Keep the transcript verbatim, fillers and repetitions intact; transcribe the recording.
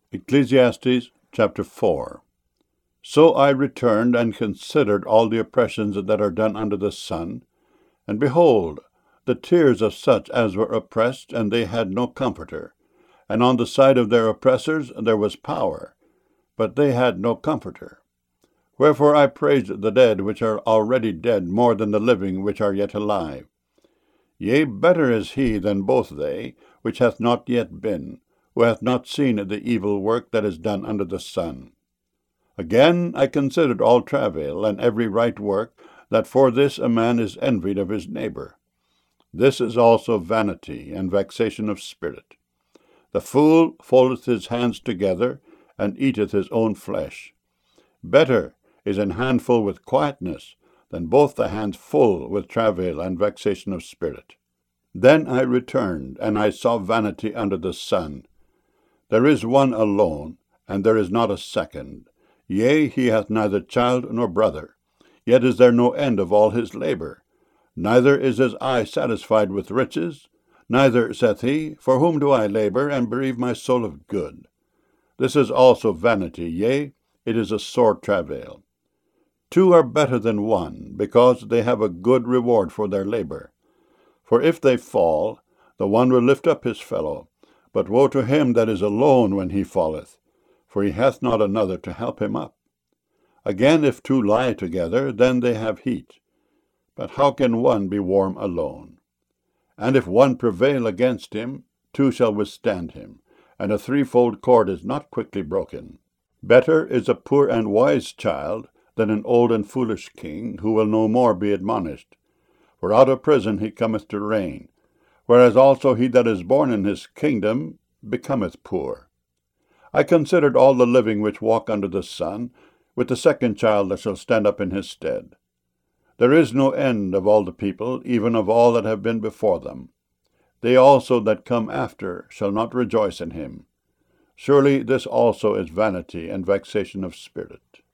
Ecclesiastes chapter four. So I returned and considered all the oppressions that are done under the sun, and behold, the tears of such as were oppressed, and they had no comforter. And on the side of their oppressors there was power, but they had no comforter. Wherefore I praised the dead which are already dead more than the living which are yet alive. Yea, better is he than both they, which hath not yet been, who hath not seen the evil work that is done under the sun. Again I considered all travail, and every right work, that for this a man is envied of his neighbour. This is also vanity and vexation of spirit. The fool foldeth his hands together, and eateth his own flesh. Better is an handful with quietness, than both the hands full with travail and vexation of spirit. Then I returned, and I saw vanity under the sun. There is one alone, and there is not a second. Yea, he hath neither child nor brother. Yet is there no end of all his labour. Neither is his eye satisfied with riches. Neither saith he, For whom do I labour, and bereave my soul of good? This is also vanity, yea, it is a sore travail. Two are better than one, because they have a good reward for their labour. For if they fall, the one will lift up his fellow. But woe to him that is alone when he falleth, for he hath not another to help him up. Again, if two lie together, then they have heat. But how can one be warm alone? And if one prevail against him, two shall withstand him, and a threefold cord is not quickly broken. Better is a poor and wise child than an old and foolish king, who will no more be admonished. For out of prison he cometh to reign, whereas also he that is born in his kingdom becometh poor. I considered all the living which walk under the sun, with the second child that shall stand up in his stead. There is no end of all the people, even of all that have been before them. They also that come after shall not rejoice in him. Surely this also is vanity and vexation of spirit.